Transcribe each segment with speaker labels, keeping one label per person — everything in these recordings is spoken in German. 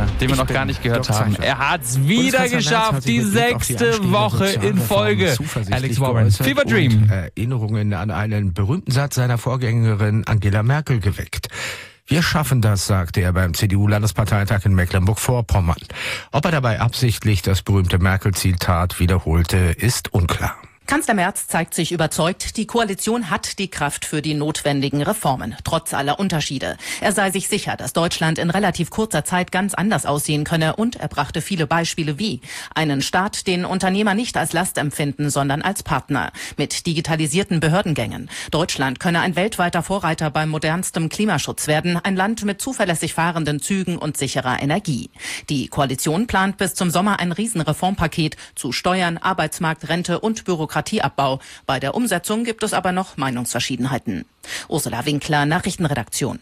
Speaker 1: den wir noch gar nicht gehört haben. Er hat's wieder geschafft, die 6. Woche in Folge. Alex Warren, Fever Dream.
Speaker 2: Erinnerungen an einen berühmten Satz seiner Vorgängerin Angela Merkel geweckt. Wir schaffen das, sagte er beim CDU-Landesparteitag in Mecklenburg-Vorpommern. Ob er dabei absichtlich das berühmte Merkel-Zitat wiederholte, ist unklar.
Speaker 3: Kanzler Merz zeigt sich überzeugt, die Koalition hat die Kraft für die notwendigen Reformen, trotz aller Unterschiede. Er sei sich sicher, dass Deutschland in relativ kurzer Zeit ganz anders aussehen könne, und er brachte viele Beispiele wie einen Staat, den Unternehmer nicht als Last empfinden, sondern als Partner, mit digitalisierten Behördengängen. Deutschland könne ein weltweiter Vorreiter beim modernstem Klimaschutz werden, ein Land mit zuverlässig fahrenden Zügen und sicherer Energie. Die Koalition plant bis zum Sommer ein Riesenreformpaket zu Steuern, Arbeitsmarkt, Rente und Bürokratieabbau. Bei der Umsetzung gibt es aber noch Meinungsverschiedenheiten. Ursula Winkler, Nachrichtenredaktion.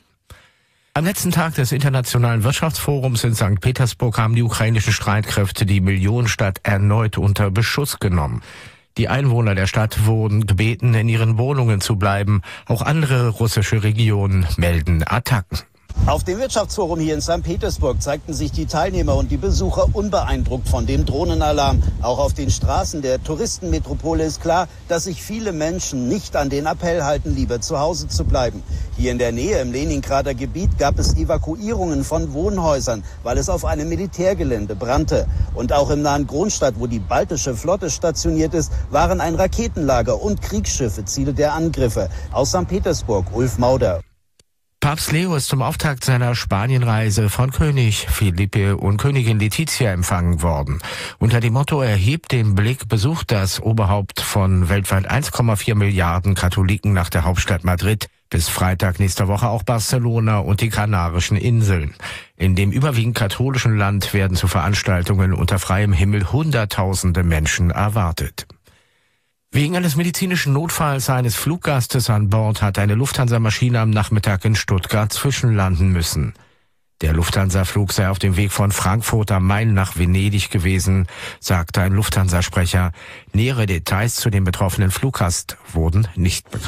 Speaker 2: Am letzten Tag des Internationalen Wirtschaftsforums in St. Petersburg haben die ukrainischen Streitkräfte die Millionenstadt erneut unter Beschuss genommen. Die Einwohner der Stadt wurden gebeten, in ihren Wohnungen zu bleiben. Auch andere russische Regionen melden Attacken.
Speaker 4: Auf dem Wirtschaftsforum hier in St. Petersburg zeigten sich die Teilnehmer und die Besucher unbeeindruckt von dem Drohnenalarm. Auch auf den Straßen der Touristenmetropole ist klar, dass sich viele Menschen nicht an den Appell halten, lieber zu Hause zu bleiben. Hier in der Nähe im Leningrader Gebiet gab es Evakuierungen von Wohnhäusern, weil es auf einem Militärgelände brannte. Und auch im nahen Kronstadt, wo die baltische Flotte stationiert ist, waren ein Raketenlager und Kriegsschiffe Ziele der Angriffe. Aus St. Petersburg, Ulf Mauder.
Speaker 2: Papst Leo ist zum Auftakt seiner Spanienreise von König Felipe und Königin Letizia empfangen worden. Unter dem Motto "Erhebt den Blick" besucht das Oberhaupt von weltweit 1,4 Milliarden Katholiken nach der Hauptstadt Madrid bis Freitag nächster Woche auch Barcelona und die Kanarischen Inseln. In dem überwiegend katholischen Land werden zu Veranstaltungen unter freiem Himmel Hunderttausende Menschen erwartet. Wegen eines medizinischen Notfalls eines Fluggastes an Bord hat eine Lufthansa-Maschine am Nachmittag in Stuttgart zwischenlanden müssen. Der Lufthansa-Flug sei auf dem Weg von Frankfurt am Main nach Venedig gewesen, sagte ein Lufthansa-Sprecher. Nähere Details zu dem betroffenen Fluggast wurden nicht bekannt.